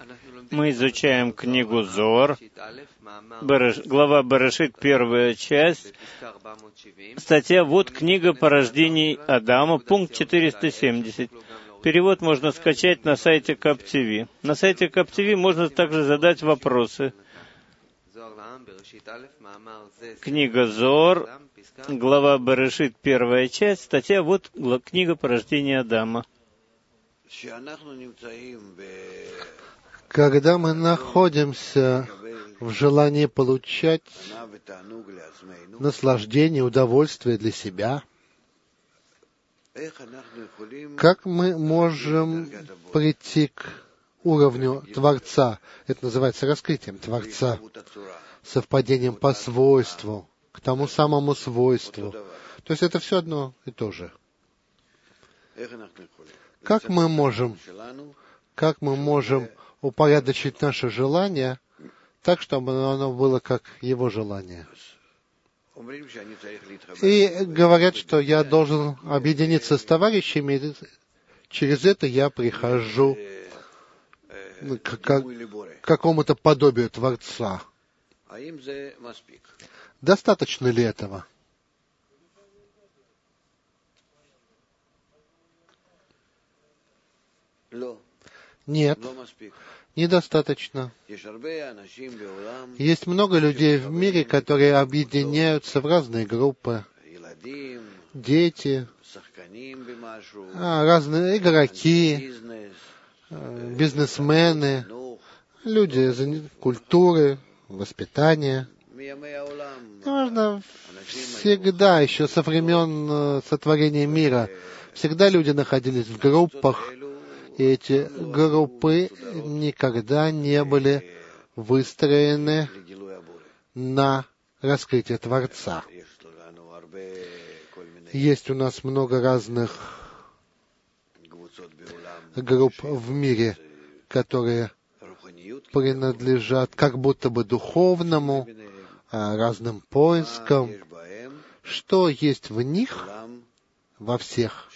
Мы изучаем книгу Зоар, глава Берешит, первая часть, статья «Вот книга порождений Адама», пункт 470. Перевод можно скачать на сайте КапТВ. На сайте КапТВ можно также задать вопросы. Книга Зоар, глава Берешит, первая часть, статья «Вот книга порождения Адама». Когда мы находимся в желании получать наслаждение, удовольствие для себя, как мы можем прийти к уровню Творца? Это называется раскрытием Творца, совпадением по свойству, к тому самому свойству. То есть это все одно и то же. Как мы можем упорядочить наше желание так, чтобы оно было как его желание? И говорят, что я должен объединиться с товарищами, и через это я прихожу к какому-то подобию Творца. Достаточно ли этого? Нет, недостаточно. Есть много людей в мире, которые объединяются в разные группы. Дети, разные игроки, бизнесмены, люди из культуры, воспитания. Важно всегда, еще со времен сотворения мира, всегда люди находились в группах, и эти группы никогда не были выстроены на раскрытие Творца. Есть у нас много разных групп в мире, которые принадлежат как будто бы духовному, разным поискам. Что есть в них, во всех,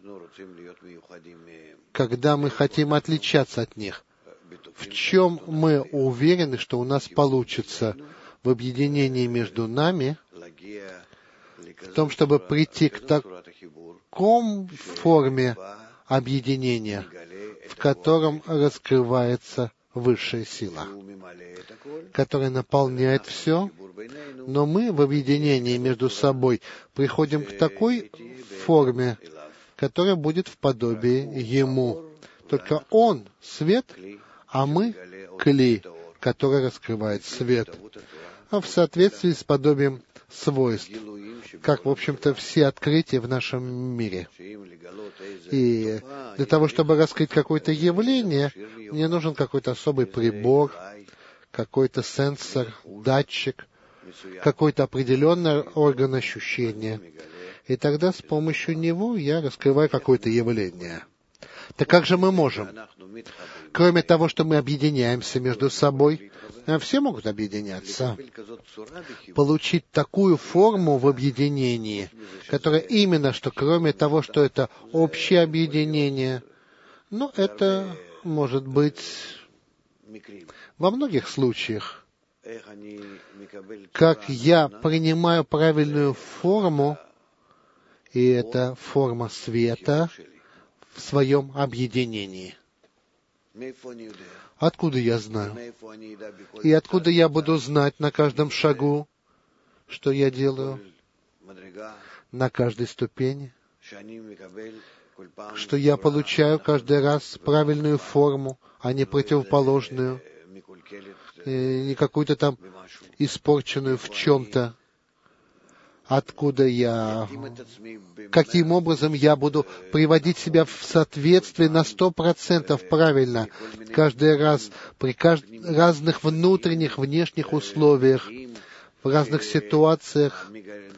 когда мы хотим отличаться от них? В чем мы уверены, что у нас получится в объединении между нами, в том, чтобы прийти к такой форме объединения, в котором раскрывается высшая сила, которая наполняет все, но мы в объединении между собой приходим к такой форме, которая будет в подобии Ему. Только Он — свет, а мы — кли, который раскрывает свет, в соответствии с подобием свойств, как, в общем-то, все открытия в нашем мире. И для того, чтобы раскрыть какое-то явление, мне нужен какой-то особый прибор, какой-то сенсор, датчик, какой-то определенный орган ощущения. И тогда с помощью него я раскрываю какое-то явление. Так как же мы можем? Кроме того, что мы объединяемся между собой, все могут объединяться, получить такую форму в объединении, которая именно, что кроме того, что это общее объединение, это может быть во многих случаях, как я принимаю правильную форму, и это форма света в своем объединении. Откуда я знаю? И откуда я буду знать на каждом шагу, что я делаю, на каждой ступени, что я получаю каждый раз правильную форму, а не противоположную, не какую-то там испорченную в чем-то. Откуда я, каким образом я буду приводить себя в соответствие на 100% правильно, каждый раз, при разных внутренних, внешних условиях, в разных ситуациях,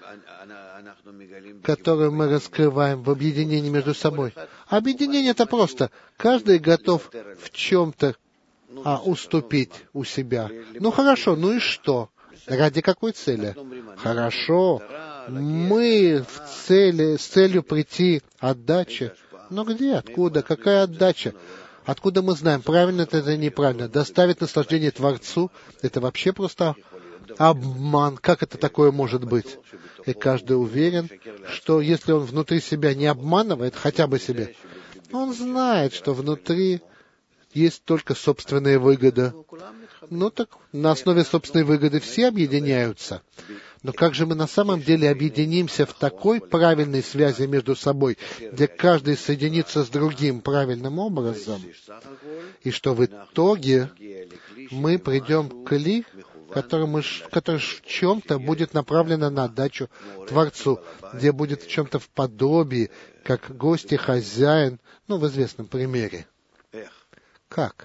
которые мы раскрываем в объединении между собой. Объединение — это просто. Каждый готов в чем-то уступить у себя. Хорошо, и что? Ради какой цели? Хорошо, мы с целью прийти отдачи. Но где, откуда, какая отдача? Откуда мы знаем, правильно это или неправильно? Доставить наслаждение Творцу — это вообще просто обман. Как это такое может быть? И каждый уверен, что если он внутри себя не обманывает, хотя бы себе, он знает, что внутри есть только собственная выгода. Ну так на основе собственной выгоды все объединяются. Но как же мы на самом деле объединимся в такой правильной связи между собой, где каждый соединится с другим правильным образом, и что в итоге мы придем к кли, который в чем-то будет направлено на отдачу Творцу, где будет в чем-то в подобии, как гость и хозяин, в известном примере. Как?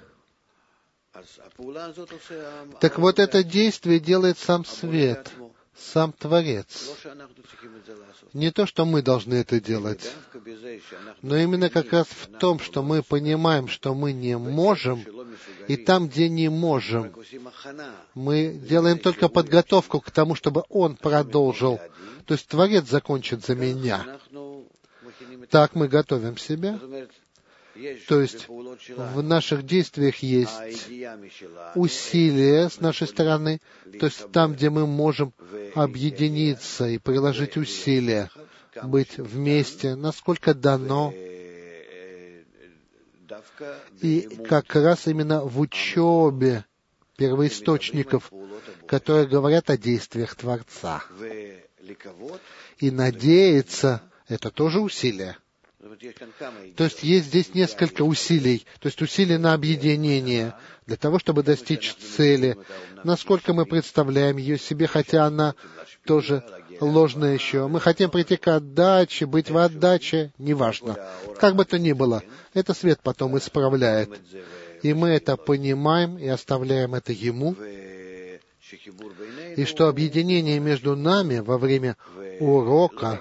Так вот, это действие делает сам свет, сам Творец. Не то, что мы должны это делать, но именно как раз в том, что мы понимаем, что мы не можем, и там, где не можем, мы делаем только подготовку к тому, чтобы Он продолжил. То есть Творец закончит за меня. Так мы готовим себя. То есть в наших действиях есть усилия с нашей стороны, то есть там, где мы можем объединиться и приложить усилия, быть вместе, насколько дано. И как раз именно в учебе первоисточников, которые говорят о действиях Творца. И надеяться — это тоже усилие. То есть есть здесь несколько усилий, то есть усилия на объединение, для того, чтобы достичь цели. Насколько мы представляем ее себе, хотя она тоже ложная еще. Мы хотим прийти к отдаче, быть в отдаче, неважно. Как бы то ни было, это свет потом исправляет. И мы это понимаем и оставляем это Ему. И что объединение между нами во время урока,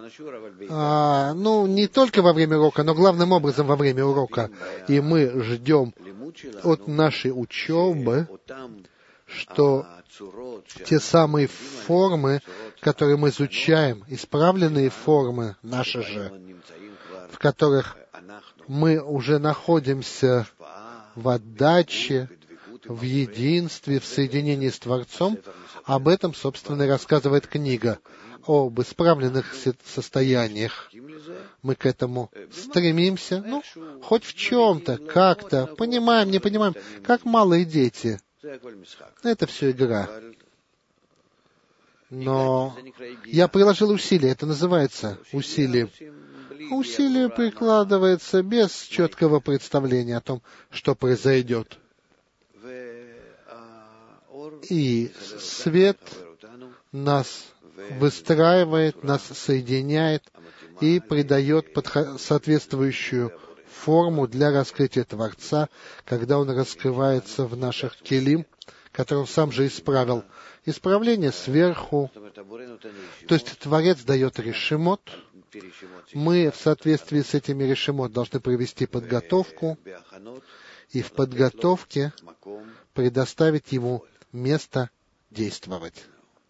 не только во время урока, но главным образом во время урока. И мы ждем от нашей учебы, что те самые формы, которые мы изучаем, исправленные формы наши же, в которых мы уже находимся в отдаче, в единстве, в соединении с Творцом, об этом, собственно, и рассказывает книга, об исправленных состояниях. Мы к этому стремимся, хоть в чем-то, как-то, понимаем, не понимаем, как малые дети. Это все игра. Но я приложил усилия, это называется усилие. Усилие прикладывается без четкого представления о том, что произойдет. И свет нас выстраивает, нас соединяет и придает соответствующую форму для раскрытия Творца, когда Он раскрывается в наших келим, которые Он сам же исправил. Исправление сверху, то есть Творец дает решимот, мы в соответствии с этими решимот должны провести подготовку, и в подготовке предоставить Ему место действовать.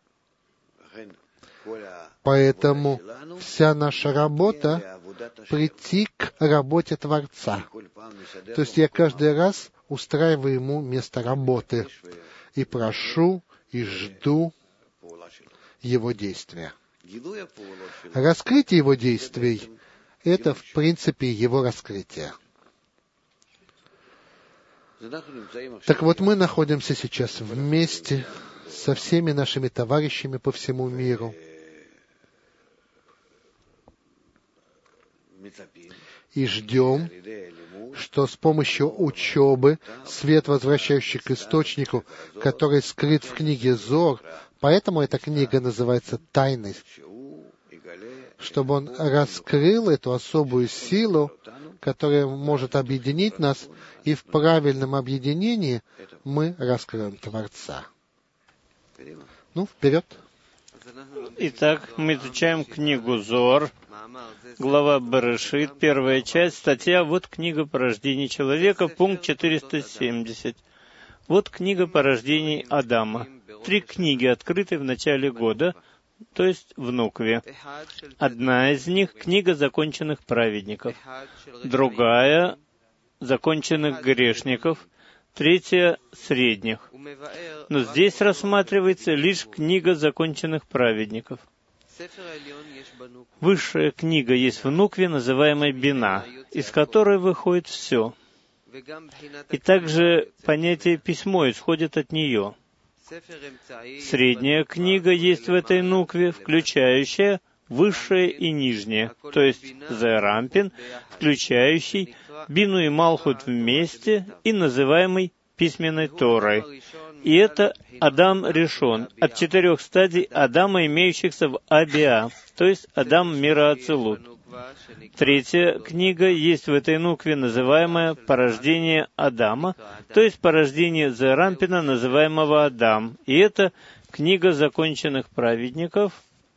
Поэтому вся наша работа — прийти к работе Творца. То есть я каждый раз устраиваю Ему место работы и прошу, и жду Его действия. Раскрытие Его действий — это, в принципе, Его раскрытие. Так вот, мы находимся сейчас вместе со всеми нашими товарищами по всему миру. И ждем, что с помощью учебы, свет, возвращающий к источнику, который скрыт в книге Зор, поэтому эта книга называется «Тайной», чтобы он раскрыл эту особую силу, которая может объединить нас, и в правильном объединении мы раскроем Творца. Вперед! Итак, мы изучаем книгу Зор, глава Берешит, первая часть, статья «Вот книга порождений человека», пункт 470. Вот книга порождений Адама. 3 книги, открыты в начале года, то есть в Нукве. Одна из них — книга законченных праведников. Другая — законченных грешников, третья — средних. Но здесь рассматривается лишь книга законченных праведников. Высшая книга есть в нукве, называемой Бина, из которой выходит все. И также понятие «письмо» исходит от нее. Средняя книга есть в этой нукве, включающая высшее и нижнее, то есть Зерампин, включающий Бину и Малхут вместе и называемый письменной Торой. И это Адам Ришон, от 4 стадий Адама, имеющихся в Абиа, то есть Адам мира Ацилут. Третья книга есть в этой нукве, называемая «Порождение Адама», то есть порождение Зерампина, называемого Адам. И это книга законченных праведников,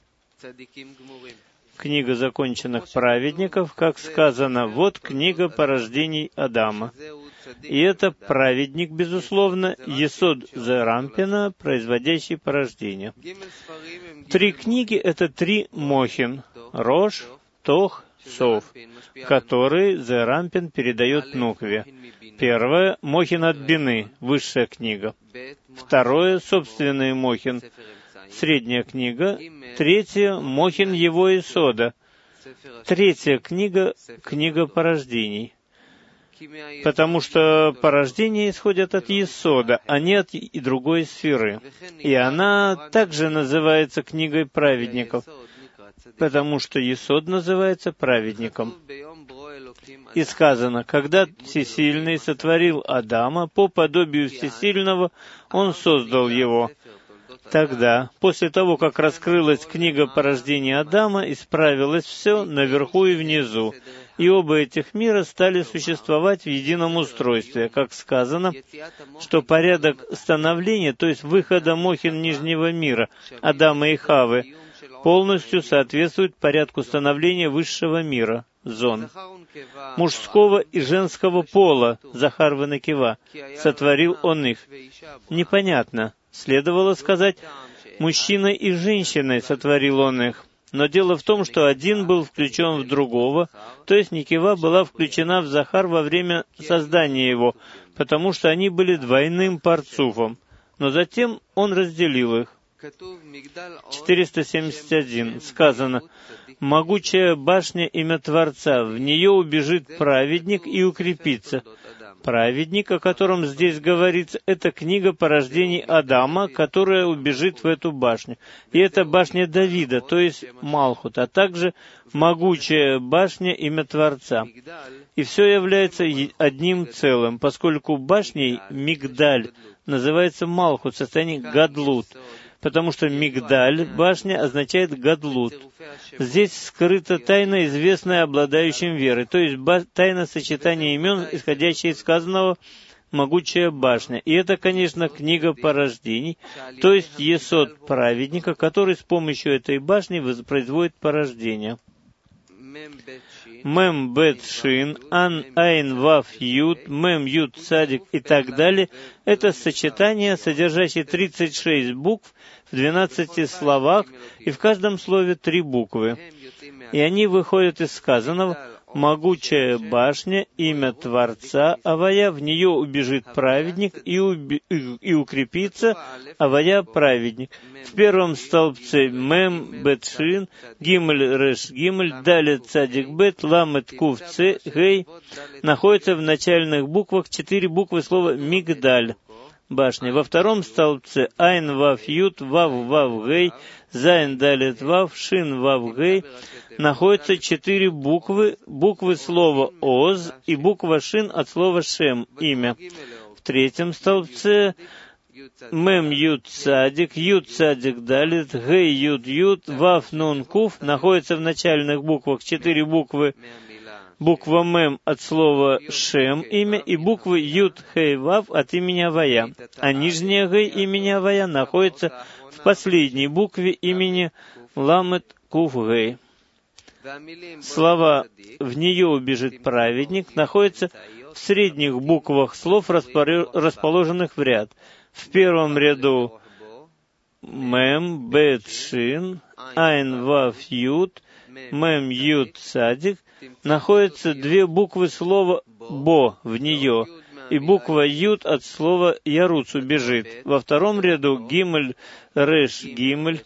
книга законченных праведников, как сказано, вот книга порождений Адама. И это праведник, безусловно, Есод Зерампина, производящий порождение. 3 книги — это 3 мохин — Рош, Тох, Сов, которые Зерампин передает нукве. Первое — мохин от Бины, высшая книга. Второе — собственный мохин, средняя книга. Третье — мохин его Есода. Третья книга — книга порождений. Потому что порождения исходят от Есода, а не от и другой сферы. И она также называется книгой праведников, потому что Есод называется праведником. И сказано, когда Всесильный сотворил Адама, по подобию Всесильного Он создал его. Тогда, после того, как раскрылась книга порождения Адама, исправилось все наверху и внизу, и оба этих мира стали существовать в едином устройстве, как сказано, что порядок становления, то есть выхода мохин нижнего мира, Адама и Хавы, полностью соответствует порядку становления высшего мира, зон. Мужского и женского пола, Захар венекива, сотворил он их. Непонятно. Следовало сказать, мужчиной и женщиной сотворил он их. Но дело в том, что один был включен в другого, то есть Некива была включена в Захар во время создания его, потому что они были двойным парцуфом. Но затем он разделил их. 471. Сказано, «Могучая башня имя Творца, в нее убежит праведник и укрепится». Праведник, о котором здесь говорится, это книга порождений Адама, которая убежит в эту башню. И это башня Давида, то есть Малхут, а также могучая башня имя Творца. И все является одним целым, поскольку башней Мигдаль называется Малхут, состояние Гадлут, потому что Мигдаль, башня, означает Гадлут. Здесь скрыта тайна, известная обладающим верой, то есть тайна сочетания имен, исходящая из сказанного «могучая башня». И это, конечно, книга порождений, то есть Есод праведника, который с помощью этой башни производит порождение. Мем Бет Шин, Ан Айн Вав Ют, Мем Ют Садик и так далее — это сочетание, содержащее 36 букв в 12 словах, и в каждом слове 3 буквы. И они выходят из сказанного «могучая башня, имя Творца, авая, в нее убежит праведник и укрепится, авая праведник». В первом столбце Мем Бет Шин, Гимель Реш Гимель, Далет Цадик Бет, Ламет Кув Ц, Гей находятся в начальных буквах 4 буквы слова Мигдаль, башня. Во втором столбце Айн Вав Ют, Вав Вав Гей, Зайн Далет Вав, Шин Вав Гей находятся 4 буквы слова Оз и буква Шин от слова Шем, имя. В третьем столбце Мем Ют Цадик, Далит, Гей Ют Ют, Вав Нун Кув находятся в начальных буквах 4 буквы. Буква Мем от слова Шем, имя, и буквы Ют Хей Вав от имени Авая. А нижняя Гей имени Авая находится в последней букве имени Ламет Кув Гей. Слова «в нее убежит праведник» находятся в средних буквах слов, расположенных в ряд. В первом ряду Мем, Бет, Шин, Айн, Вав, Ют, Мем Юд Цадик, находятся две буквы слова «бо» в нее, и буква Юд от слова «яруц» убежит. Во втором ряду Гимель Реш Гимель,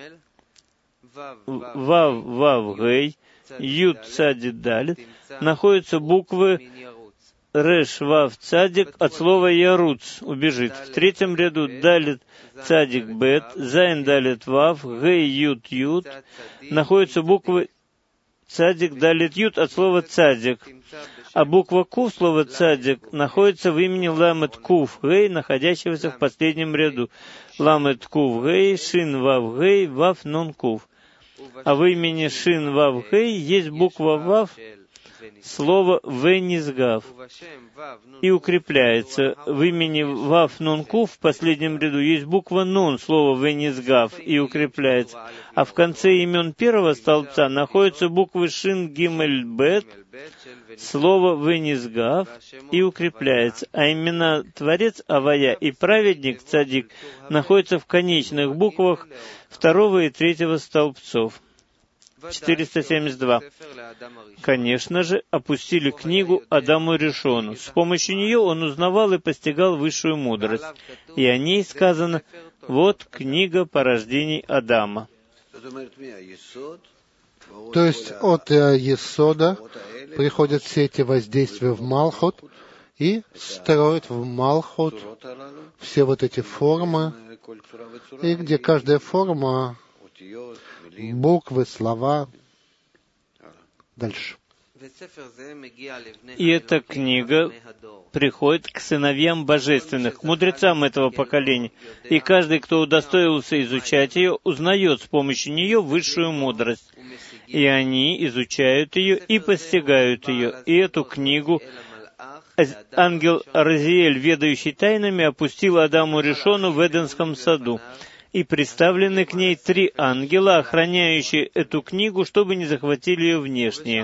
Вав Вав Гей, Юд Цадик Далит, находятся буквы Реш Вав Цадик от слова Яруц убежит. В третьем ряду Далит Цадик Бет, Зайн Далит Вав, Гей Юд Юд, находятся буквы Цадик Далит Юд от слова Цадик. А буква Кув слова Цадик находится в имени Ламет Кув Гей, находящегося в последнем ряду. Ламет Кув Гей, Шин Вав Гей, Вав Нон Кув. А в имени Шин Вав Гей есть буква Вав, слово «венизгав», и укрепляется. В имени «вав нун кув» в последнем ряду есть буква «нун», слово «венизгав», и укрепляется. А в конце имен первого столбца находятся буквы «шин гимель бет», слово «венизгав», и укрепляется. А имена Творец Авая и Праведник Цадик находятся в конечных буквах второго и третьего столбцов. 472. Конечно же, опустили книгу Адаму Ришону. С помощью нее он узнавал и постигал высшую мудрость. И о ней сказано: «Вот книга порождений Адама». То есть от Есода приходят все эти воздействия в Малхут и строят в Малхут все вот эти формы, и где каждая форма, буквы, слова. Дальше. И эта книга приходит к сыновьям божественных, к мудрецам этого поколения. И каждый, кто удостоился изучать ее, узнает с помощью нее высшую мудрость. И они изучают ее и постигают ее. И эту книгу ангел Разиэль, ведающий тайнами, опустил Адаму Ришону в Эденском саду. И представлены к ней 3 ангела, охраняющие эту книгу, чтобы не захватили ее внешние.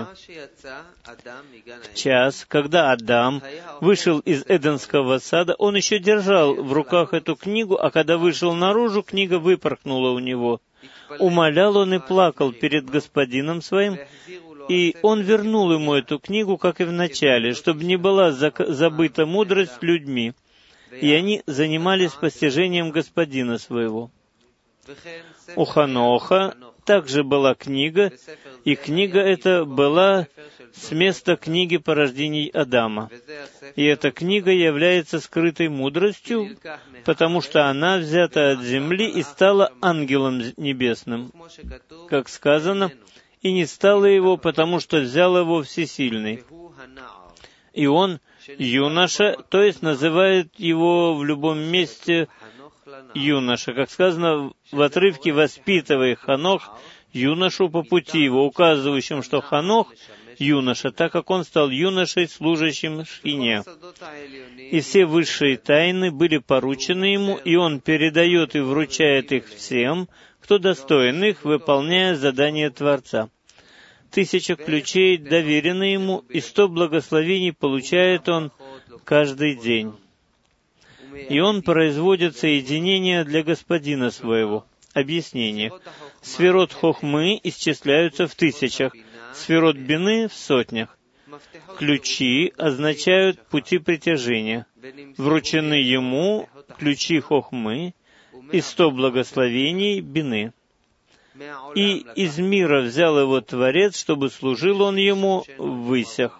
В час, когда Адам вышел из Эденского сада, он еще держал в руках эту книгу, а когда вышел наружу, книга выпорхнула у него. Умолял он и плакал перед господином своим, и он вернул ему эту книгу, как и в начале, чтобы не была забыта мудрость людьми. И они занимались постижением господина своего. У Ханоха также была книга, и книга эта была с места книги порождений Адама. И эта книга является скрытой мудростью, потому что она взята от земли и стала ангелом небесным. Как сказано, и не стало его, потому что взял его Всесильный. И он юноша, то есть называют его в любом месте юноша. Как сказано в отрывке «Воспитывай Ханох юношу по пути его», указывающим, что Ханох юноша, так как он стал юношей, служащим Шхине. И все высшие тайны были поручены ему, и он передает и вручает их всем, кто достоин их, выполняя задание Творца. 1000 ключей доверены ему, и 100 благословений получает он каждый день. И он производит соединение для господина своего. Объяснение. Сферот Хохмы исчисляются в 1000, сферот Бины — в 100. Ключи означают пути притяжения. Вручены ему ключи Хохмы и 100 благословений Бины. И из мира взял его Творец, чтобы служил он ему в высях.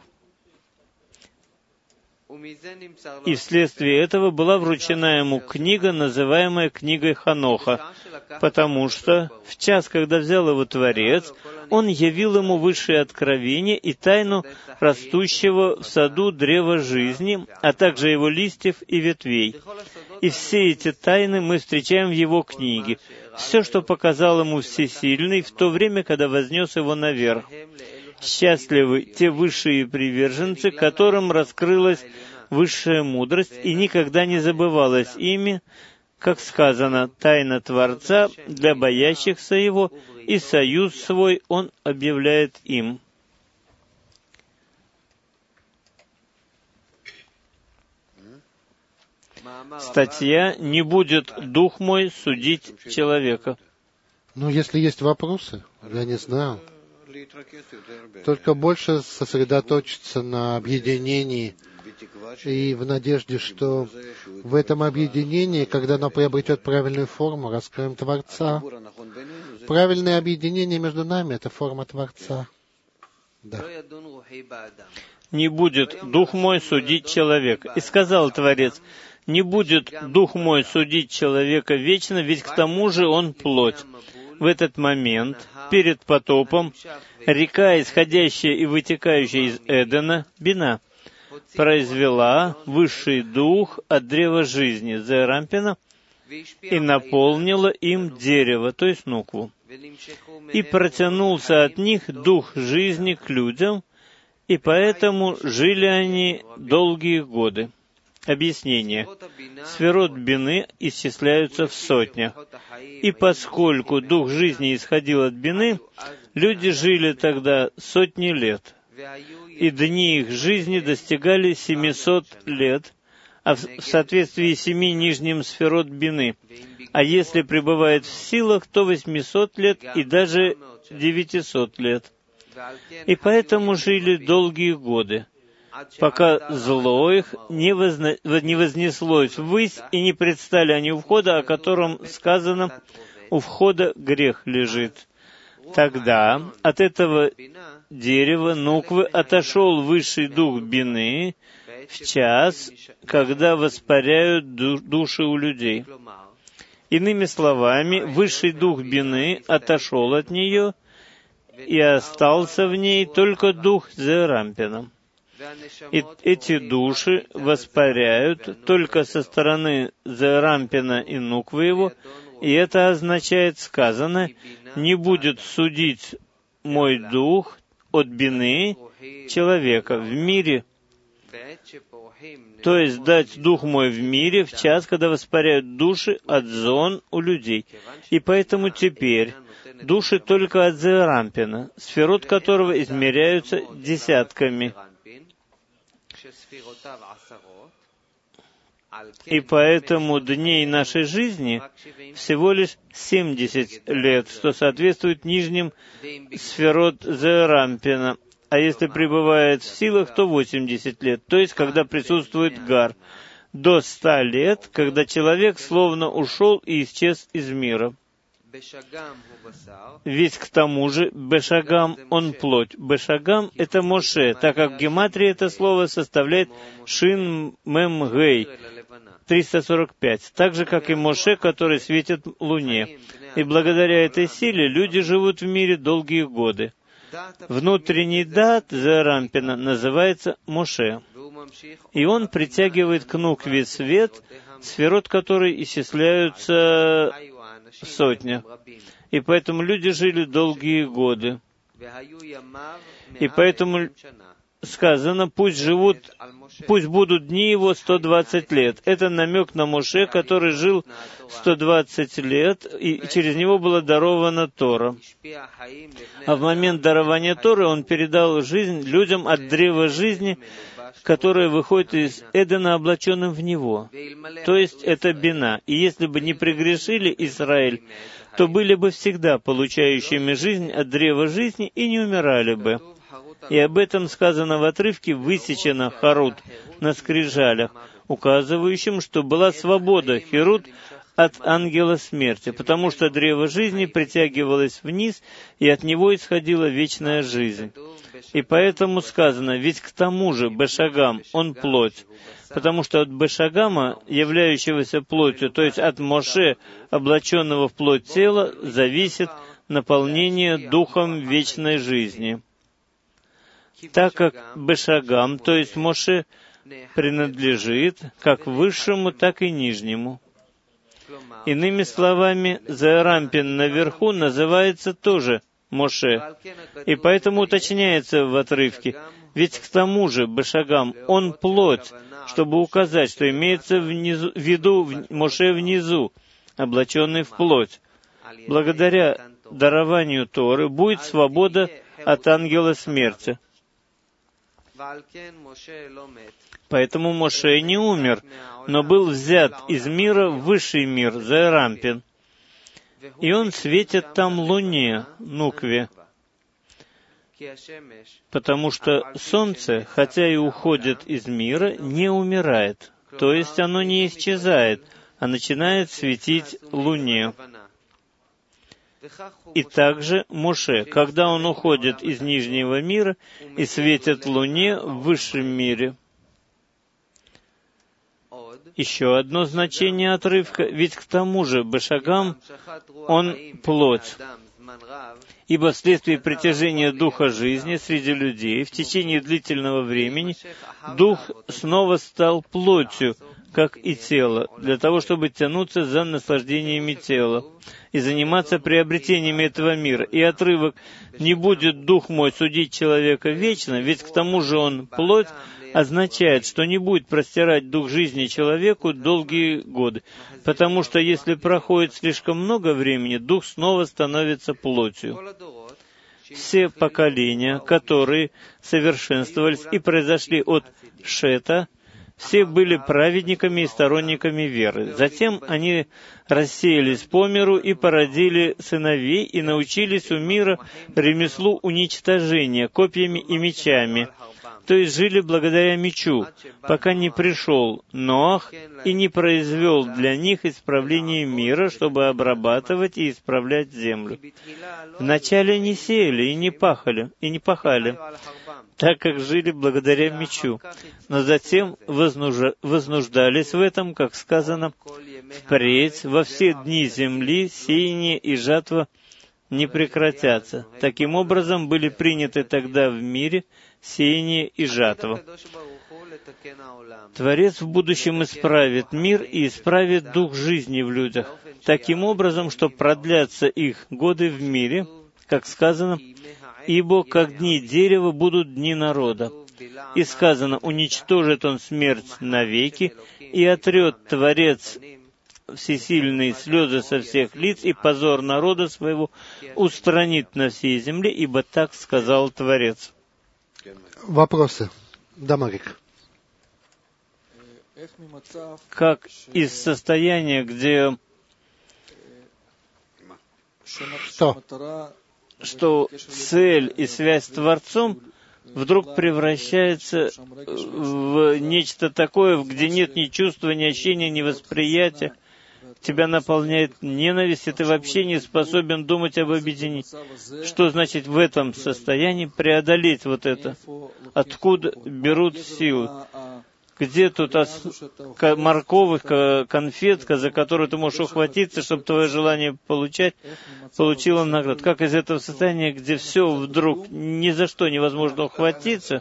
И вследствие этого была вручена ему книга, называемая книгой Ханоха, потому что в час, когда взял его Творец, он явил ему высшее откровение и тайну растущего в саду древа жизни, а также его листьев и ветвей. И все эти тайны мы встречаем в его книге. Все, что показал ему Всесильный в то время, когда вознес его наверх. Счастливы те высшие приверженцы, которым раскрылась высшая мудрость и никогда не забывалась ими, как сказано, тайна Творца для боящихся Его, и союз свой Он объявляет им. Статья «Не будет Дух мой судить человека». Ну, если есть вопросы, я не знаю. только больше сосредоточиться на объединении и в надежде, что в этом объединении, когда оно приобретет правильную форму, раскроем Творца. Правильное объединение между нами — это форма Творца. Да. «Не будет Дух мой судить человека». И сказал Творец: «Не будет Дух мой судить человека вечно, ведь к тому же он плоть». В этот момент, перед потопом, река, исходящая и вытекающая из Эдена, Бина, произвела высший дух от древа жизни, Зерампина, и наполнила им дерево, то есть нукву. И протянулся от них дух жизни к людям, и поэтому жили они долгие годы. Объяснение. Сферот Бины исчисляются в сотнях. И поскольку дух жизни исходил от Бины, люди жили тогда сотни лет. И дни их жизни достигали 700 лет, а в соответствии с 7 нижним сферот Бины. А если пребывает в силах, то 800 лет и даже 900 лет. И поэтому жили долгие годы, пока зло их не вознеслось ввысь, и не предстали они у входа, о котором сказано: «У входа грех лежит». Тогда от этого дерева нуквы отошел высший дух Бины в час, когда воспаряют души у людей. Иными словами, высший дух Бины отошел от нее, и остался в ней только дух Зерампина. И эти души воспаряют только со стороны Зерампина и нуквы его, и это означает, сказано: «Не будет судить мой дух от Бины человека в мире», то есть дать дух мой в мире в час, когда воспаряют души от зон у людей. И поэтому теперь души только от Зерампина, сферот которого измеряются десятками. И поэтому дней нашей жизни всего лишь 70 лет, что соответствует нижним сферот Зерампина. А если пребывает в силах, то 80 лет, то есть когда присутствует гар. До 100 лет, когда человек словно ушел и исчез из мира. Ведь к тому же Бешагам — он плоть. Бешагам — это Моше, так как в гематрии это слово составляет Шин Мем Гей 345, так же, как и Моше, который светит луне. И благодаря этой силе люди живут в мире долгие годы. Внутренний дат Зерампина называется Моше, и он притягивает к нукве свет, сферот которой исчисляются сотня. И поэтому люди жили долгие годы. И поэтому сказано: пусть будут дни его 120 лет. Это намек на Моше, который жил 120 лет, и через него была дарована Тора. А в момент дарования Торы он передал жизнь людям от древа жизни, которое выходит из Эдена, облаченным в него. То есть это Бина. И если бы не прегрешили Израиль, то были бы всегда получающими жизнь от древа жизни и не умирали бы. И об этом сказано в отрывке «Высечено Харут» на скрижалях, указывающим, что была свобода Херут от ангела смерти, потому что древо жизни притягивалось вниз, и от него исходила вечная жизнь. И поэтому сказано: «Ведь к тому же Бешагам, он плоть», потому что от Бешагама, являющегося плотью, то есть от Моше, облаченного в плоть тела, зависит наполнение духом вечной жизни. Так как Бешагам, то есть Моше, принадлежит как высшему, так и нижнему. Иными словами, Зерампин наверху называется тоже Моше. И поэтому уточняется в отрывке: «Ведь к тому же Бешагам, он плоть», чтобы указать, что имеется в виду Моше внизу, облаченный в плоть. Благодаря дарованию Торы будет свобода от ангела смерти. Поэтому Моше не умер, но был взят из мира в высший мир, Зерампин. И он светит там луне, нукве. Потому что солнце, хотя и уходит из мира, не умирает, то есть оно не исчезает, а начинает светить луне. И также Моше, когда он уходит из нижнего мира и светит луне в высшем мире. Еще одно значение отрывка, ведь к тому же Бешагам, он плоть. Ибо вследствие притяжения духа жизни среди людей в течение длительного времени дух снова стал плотью, как и тело, для того, чтобы тянуться за наслаждениями тела и заниматься приобретениями этого мира. И отрывок «Не будет дух мой судить человека вечно», ведь к тому же он плоть, означает, что не будет простирать дух жизни человеку долгие годы, потому что если проходит слишком много времени, дух снова становится плотью. Все поколения, которые совершенствовались и произошли от Шета, все были праведниками и сторонниками веры. Затем они рассеялись по миру и породили сыновей и научились у мира ремеслу уничтожения копьями и мечами, то есть жили благодаря мечу, пока не пришел Ноах и не произвел для них исправление мира, чтобы обрабатывать и исправлять землю. Вначале не сеяли и не пахали, так как жили благодаря мечу, но затем вознуждались в этом, как сказано, «Впредь во все дни земли сеяние и жатва не прекратятся». Таким образом, были приняты тогда в мире сеяние и жатва. Творец в будущем исправит мир и исправит дух жизни в людях, таким образом, что продлятся их годы в мире, как сказано, «Ибо как дни дерева будут дни народа». И сказано, уничтожит он смерть навеки, и отрет Творец всесильные слезы со всех лиц, и позор народа своего устранит на всей земле, ибо так сказал Творец. Вопросы? Да, Марик. Как из состояния, где что цель и связь с Творцом вдруг превращается в нечто такое, где нет ни чувства, ни ощущения, ни восприятия, тебя наполняет ненависть, и ты вообще не способен думать об объединении. Что значит в этом состоянии преодолеть вот это? Откуда берут силы? Где тут морковых конфет, за которую ты можешь ухватиться, чтобы твое желание получило награду? Как из этого состояния, где все вдруг ни за что невозможно ухватиться?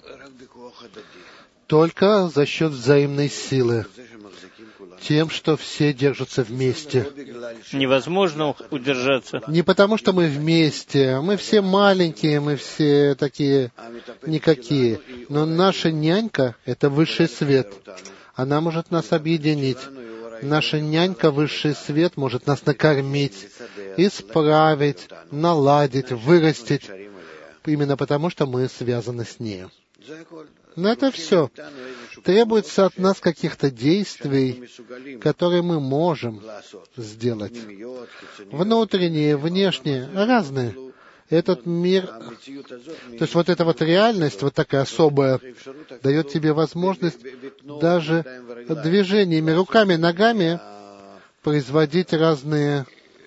Только за счет взаимной силы. Тем, что все держатся вместе. Невозможно удержаться. Не потому, что мы вместе. Мы все маленькие, мы все такие никакие. Но наша нянька — это высший свет. Она может нас объединить. Наша нянька, высший свет, может нас накормить, исправить, наладить, вырастить. Именно потому, что мы связаны с ней. Но это все. Требуется от нас каких-то действий, которые мы можем сделать. Внутренние, внешние, разные. Этот мир, то есть вот эта вот реальность, вот такая особая, дает тебе возможность даже движениями, руками, ногами производить разные,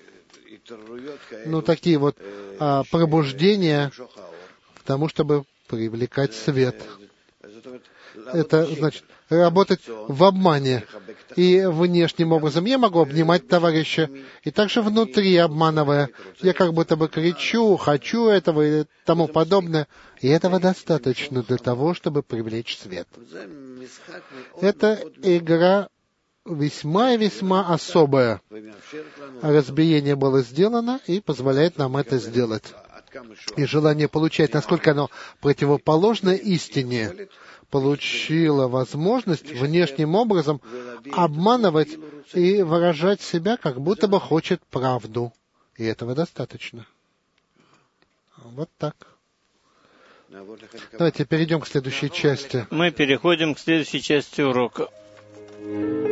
такие вот пробуждения к тому, чтобы привлекать свет. Это значит работать в обмане. И внешним образом я могу обнимать товарища, и также внутри обманывая. Я как будто бы кричу, хочу этого и тому подобное. И этого достаточно для того, чтобы привлечь свет. Это игра весьма и весьма особая. Разбиение было сделано и позволяет нам это сделать. И желание получать, насколько оно противоположно истине, получило возможность внешним образом обманывать и выражать себя, как будто бы хочет правду. И этого достаточно. Вот так. Давайте перейдем к следующей части. Мы переходим к следующей части урока.